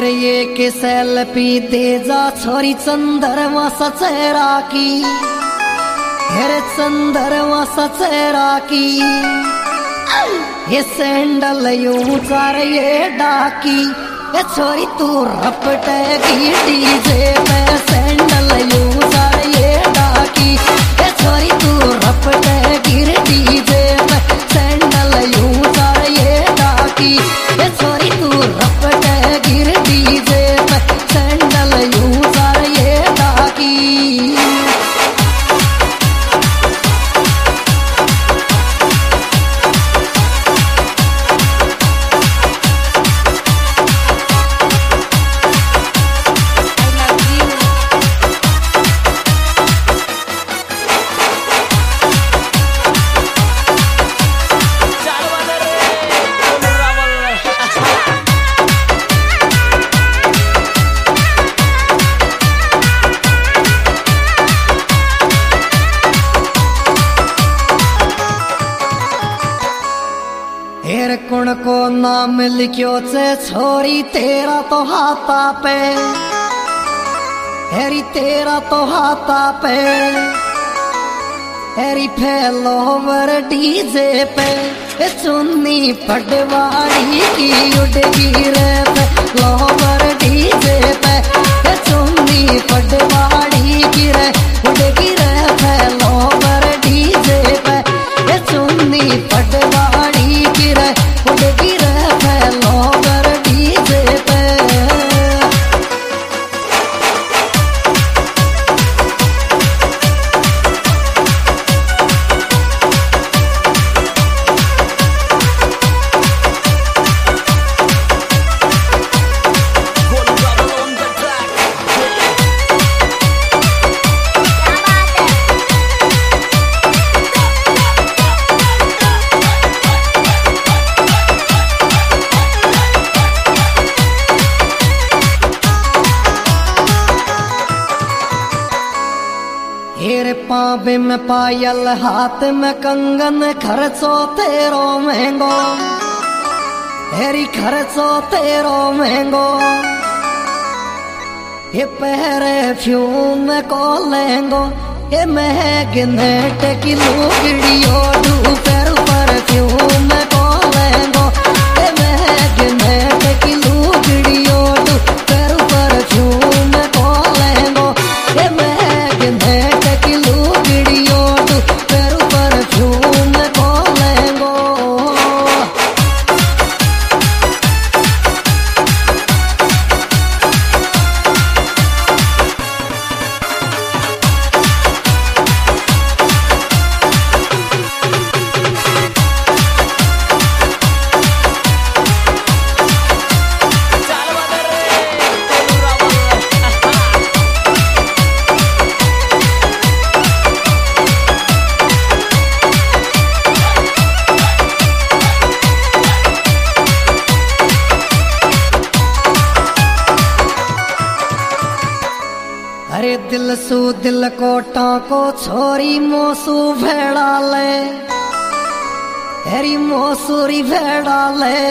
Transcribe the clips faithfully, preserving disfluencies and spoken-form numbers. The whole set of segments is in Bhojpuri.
अरे ये के सेल्फी दे जा छोरी चंद्रमा सचेरा की, अरे चंद्रमा सचेरा की। ये सैंडल यूं चार ये डाकी, ये छोरी तू रपटेगी डीजे पे। सैंडल यूं चार ये डाकी, ये छोरी तू रपटेगी डीजे पे। सैंडल यूं चार ये डाकी, ये छोरी तू रपटेगी डीजे पे। सैंडल यूं चार ये डाकी। हेर कुण को नाम लिखियो से छोरी तेरा तो हाथा पे, हेरी तेरा तो हाथा पे। हेरी फैलोवर डीजे पे, चुन्नी पटवारी की उड़गी रे। लोवर डीजे पे, चुन्नी पटवारी की रे उड़गी रे। फैलोवर डीजे पे, चुन्नी पटवारी की रे उड़गी रे। फैलोवर डीजे पे। हेरे पावे में पायल, हाथ में कंगन, खर्चो तेरो महंगो। हेरी खर्चो तेरो महंगो। ये पहरे फ्यूम को लेंगो, ये महंगे की लुगड़ियो। दोपहर पर फ्यूम को लेंगो, ये महंगे की लुगड़ियो। दोपहर पर फ्यूम को लेंगो, ये महंगे की लुगड़ियो। दोपहर पर फ्यूम को लेंगो। अरे दिल सू दिल को टाको, छोरी मोसू भेड़ा ले। हेरी मोसूरी भेड़ा ले।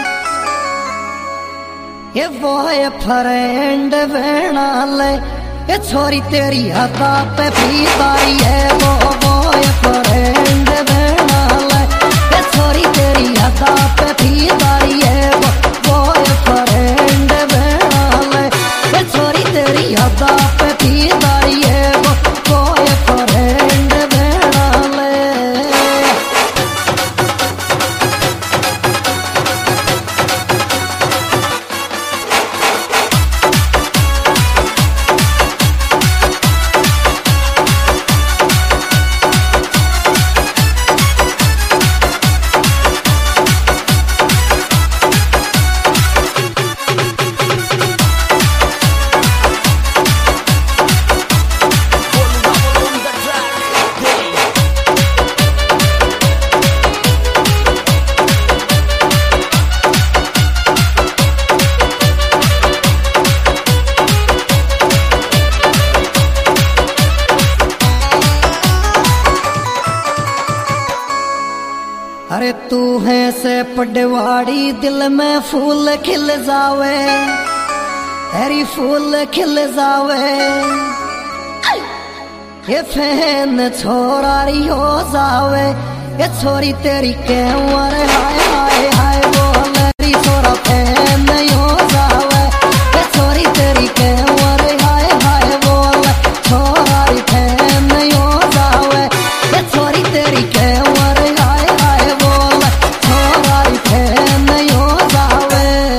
ये बॉय फ्रेंड भेड़ा ले। ये छोरी तेरी हदा पे फीदारी है। वो बॉय फ्रेंड भेड़ा ले। ये छोरी तेरी हदा पे फीदारी है। वो बॉय फ्रेंड भेड़ा ले। ये छोरी तेरी हदा पे फीदारी है। वो बॉय फ्रेंड भेड़ा ले। अरे तू है से पडवाड़ी, दिल में फूल खिल जावे। तेरी फूल खिल जावे ये फैन छोरारी हो जावे ये छोरी तेरी कैमर हाय हाय हाय बोलरी छोरा फैन हो जावे ये छोरी तेरी कैमर हाय हाय बोल छोरारी फैन हो जावे ये छोरी तेरी कैमर हाय हाय बोल छोरारी फैन हो जावे।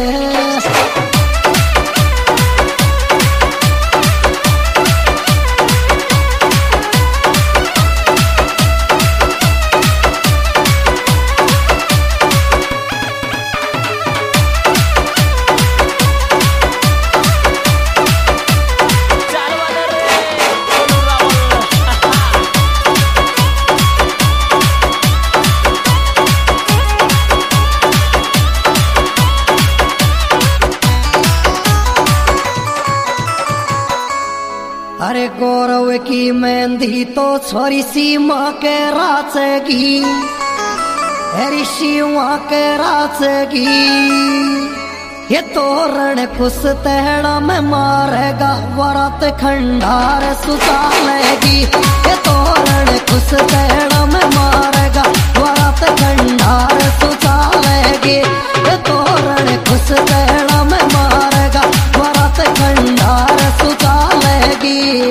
अरे गौरव की मेहंदी तो छोरी सीमा के राचेगी हरी सीमा के राचेगी ये तोरण खुश तेड़ा में मारेगा वरत खंडार सुचालेगी ये तोरण खुश तेड़ा में मारेगा वरत खंडार सुचालेगी ये तोरण खुश तेड़ा में मारेगा वरत खंडार सुचालेगी।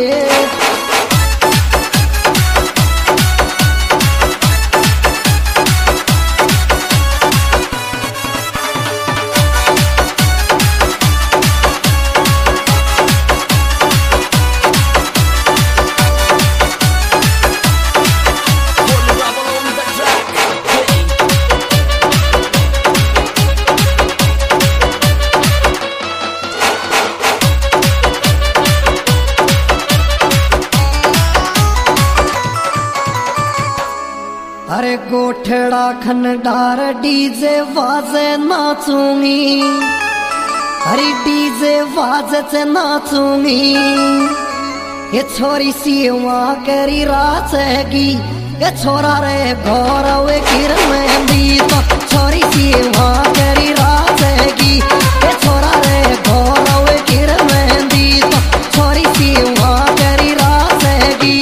अरे गोठड़ा खनडार डीजे वाजे नाचूंगी अरे डीजे वाजे से नाचूंगी ये छोरी सी वहाँ करी राचेगी ये छोरा रे गौरव गिर मेहंदी तो छोरी सी वहाँ करी राचेगी ये छोरा रे गौरव गिर मेहंदी तो छोरी सी वहाँ करी राचेगी।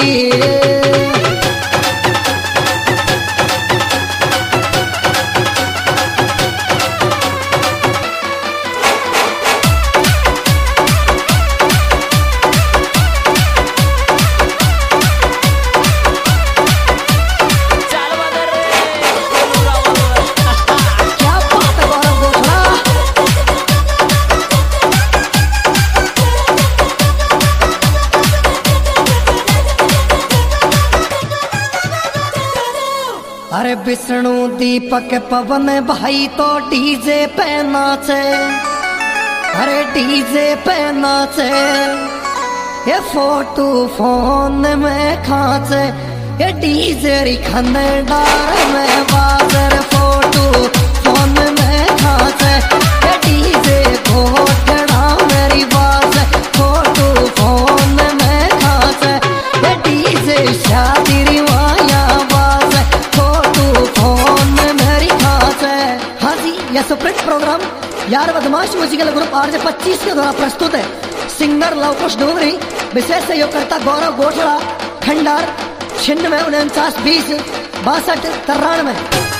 अरे विष्णु दीपक पवन भाई तो डीजे पे नाचे अरे डीजे पे नाचे ये फोटो फोन में खाचे ये डीजे खनडार में बाजर फोटो फोन में खाचे ये डीजे घोटड़ा मेरी बाज फोटो फोन में खाचे ये डीजे शादी रिवाया बाज फोटो फोन मेरी खाचे। हाँ जी यह सुप्रीत प्रोग्राम यार बदमाश म्यूजिकल ग्रुप आर जे पच्चीस के द्वारा प्रस्तुत है। सिंगर लवकुश डोगरी विशेष सहयोगकर्ता गौरव गोठड़ा खंडार छिन्नवे उनचास बीस बासठ तिरानवे।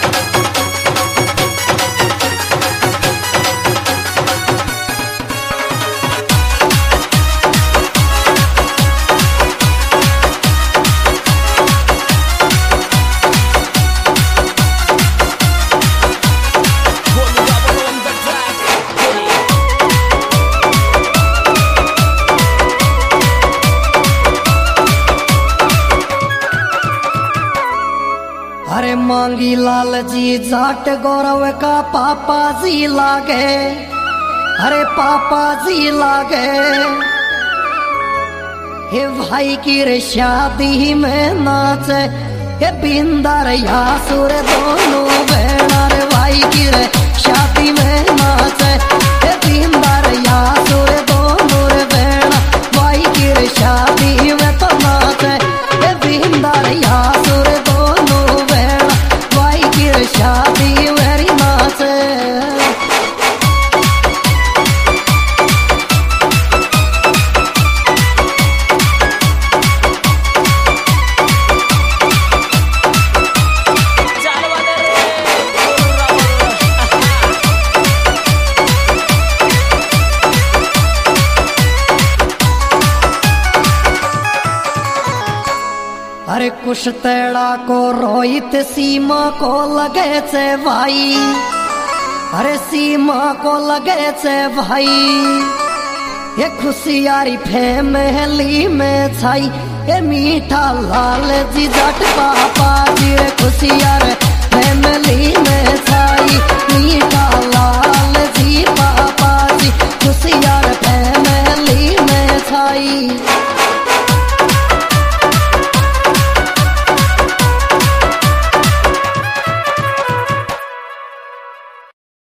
अरे मांगी लाल जी जाट गौरव का पापा जी लागे अरे पापा जी लागे हे भाई की रे शादी में नाचे हे बिंदर यासुर दोनों बेड़ा रे भाई की रे शादी में नाचे हे बिंदर यासुर दोनों रे बेड़ा भाई की रे शादी में तो नाचे हे बिंदर यासुर दोनों बेड़ा भाई की रे शादी मेरी नाचे। अरे कुश्तेड़ा को रोहित सीमा को लगे छे भाई, अरे सीमा को लगे छे भाई। ये खुशियारी फैमिली में छाई, ये मीठा लाल जी जट पापा जी। रे खुशियार फैमिली में छाई, मीठा लाल जी पापा जी। खुशियार फैमिली में छाई।